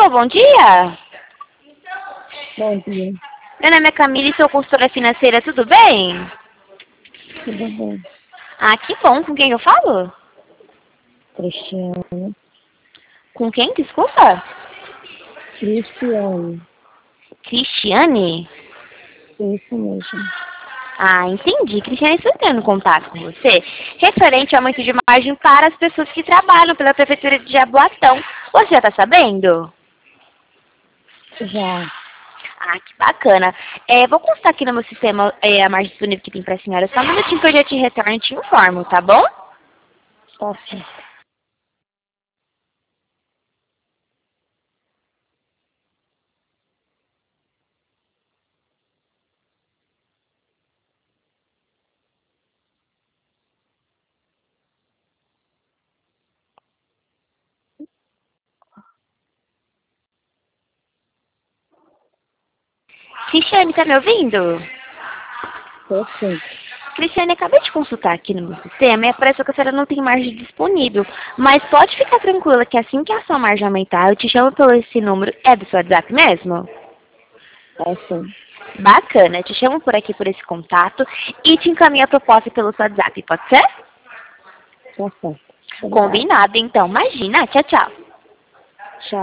Alô, bom dia. Bom dia, Meu nome é Camila e sou consultora financeira, tudo bem? tudo bem? Ah, que bom. Com quem eu falo? Cristiano, Com quem, desculpa? Cristiano, Cristiane? isso mesmo. Ah, entendi. Cristiane, estou entrando em contato com você referente ao aumento de margem para as pessoas que trabalham pela Prefeitura de Jaboatão. Você já está sabendo? Já, Ah, que bacana. Vou constar aqui no meu sistema a margem disponível que tem para a senhora. Só um minutinho que eu já te retorno e te informo, tá bom? tá certo. Cristiane, tá me ouvindo? Tô sim. Cristiane, acabei de consultar aqui no meu sistema e apareceu que a senhora não tem margem disponível. Mas pode ficar tranquila que assim que a sua margem aumentar, eu te chamo pelo esse número. É do seu WhatsApp mesmo? É sim. Bacana, eu te chamo por aqui por esse contato e te encaminho a proposta pelo seu WhatsApp, pode ser? Tá certo. Obrigada. Combinado, então. Imagina. Tchau, tchau.